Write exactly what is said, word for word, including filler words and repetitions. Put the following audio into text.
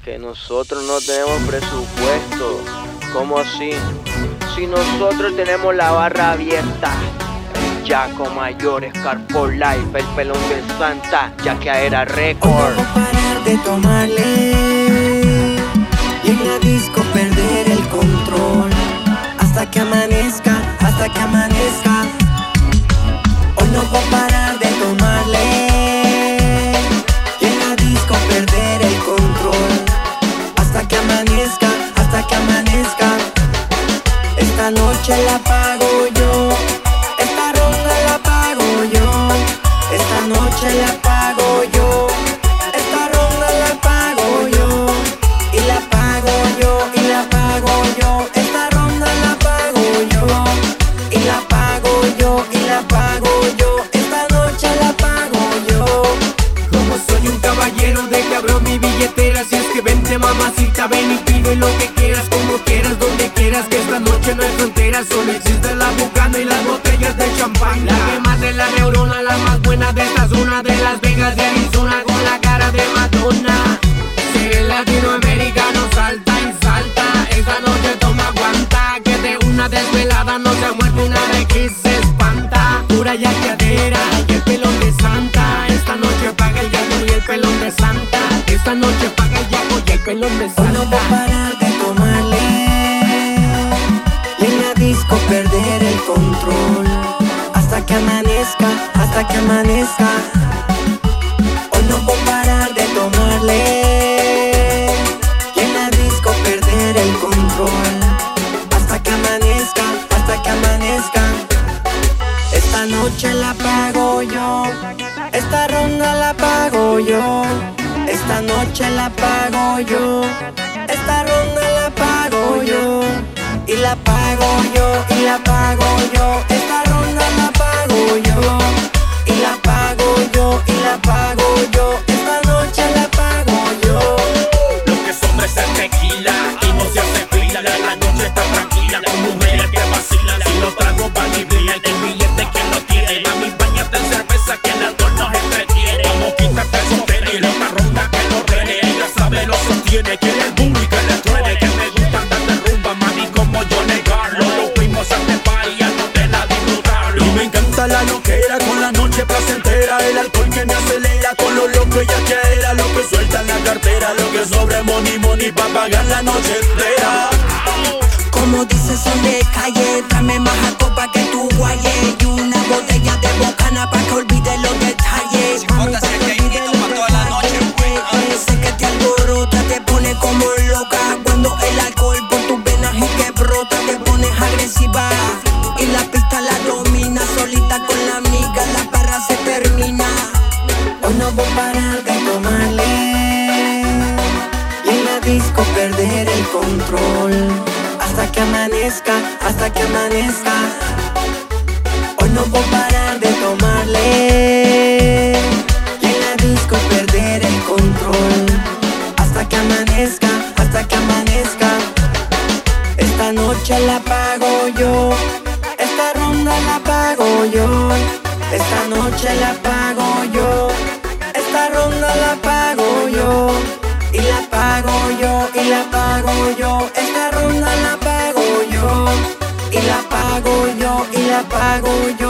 Que nosotros no tenemos presupuesto. ¿Cómo así? Si nosotros tenemos la barra abierta. Jaco Mayor, Scar for Life, el pelón de Santa, Yaqueadera Record. Hoy no puedo parar de tomarle y en la disco perder el control hasta que amanezca, hasta que amanezca. Hoy no puedo parar de tomarle y en la disco perder el control hasta que amanezca, hasta que amanezca. Esta noche la pago yo. Esta ronda la pago yo, esta noche la pago yo, esta ronda la pago yo, y la pago yo, y la pago yo, esta ronda la pago yo, y la pago yo, y la pago yo, esta noche la pago yo. Como soy un caballero de que abro mi billetera, si es que vente mamacita, ven y pide lo que quieras, como quieras, donde quieras, que esta noche no hay fronteras, solo existe la bucana y las botellas de champán. La que más de la neurona, la más buena de esta zona de Las Vegas de Arizona, con la cara de Madonna. Ser latinoamericano salta y salta, esta noche toma aguanta, que de una desvelada no se muerde una vez que se espanta. Pura yaqueadera y el pelón de Santa, esta noche paga el yaco y el pelón de Santa, esta noche paga el yaco y el pelón de Santa. Hoy no puedo parar de tomarle y en la disco perder el control hasta que amanezca, hasta que amanezca. Hoy no puedo parar de tomarle y en la disco perder el control hasta que amanezca, hasta que amanezca. Esta noche la pago yo, esta ronda la pago yo, esta noche la pago yo, esta ronda la pago yo, y la pago yo, y la pago yo, esta ronda la pago yo, y la pago yo, y la pago yo, esta noche la pago yo. Lo que sobra es el tequila y no se hace fila, la noche está tranquila con mujeres que vacilan. Si los tragos van y brillan, el billete que no tiene, mami, bañate en cerveza que el alcohol nos entretiene. Vamos, quítate el sostén y la otra ronda que lo rene, ella sabe lo sostiene, quiere el boom y que le truene, que me gusta andar de rumba, mami, como yo negarlo. Los fuimos a este país, no te la disfrutarlo. Y me encanta la loquera con la noche placentera, el alcohol que me acelera con lo loco ella que era, lo que suelta en la cartera, lo que sobre money money pa' pagar la noche entera. Como dices son de calle, tráeme más alcohol pa' que tú guayes y una botella de bocana pa' que olvide los detalles. Mami, pa' que olvide los detalles. Sé que te alborota, te pone como loca cuando el alcohol por tus venas y que brota, te pones agresiva y la pista la domina, solita con la amiga la barra se termina. Hoy no voy a parar de tomarle y en la disco perder el control hasta que amanezca, hasta que amanezca. Hoy no puedo parar de tomarle y en la disco perder el control hasta que amanezca, hasta que amanezca. Esta noche la pago yo, esta ronda la pago yo, esta noche la pago yo, esta ronda la pago yo, y la pago yo, y la pago yo, esta ronda la pago yo, y la pago yo, y la pago yo.